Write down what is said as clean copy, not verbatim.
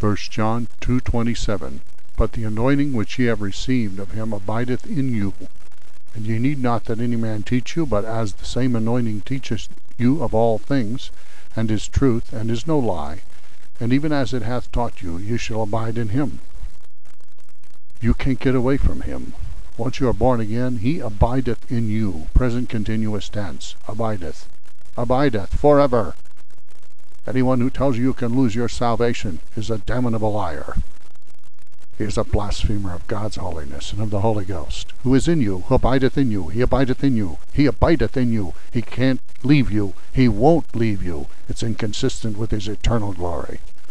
1 John 2:27. But the anointing which ye have received of him abideth in you. And ye need not that any man teach you, but as the same anointing teacheth you of all things, and is truth, and is no lie, and even as it hath taught you, ye shall abide in him. You can't get away from him. Once you are born again, he abideth in you. Present continuous tense. Abideth. Abideth forever. Anyone who tells you can lose your salvation is a damnable liar. He is a blasphemer of God's holiness and of the Holy Ghost, who is in you, who abideth in you. He abideth in you. He abideth in you. He can't leave you. He won't leave you. It's inconsistent with his eternal glory.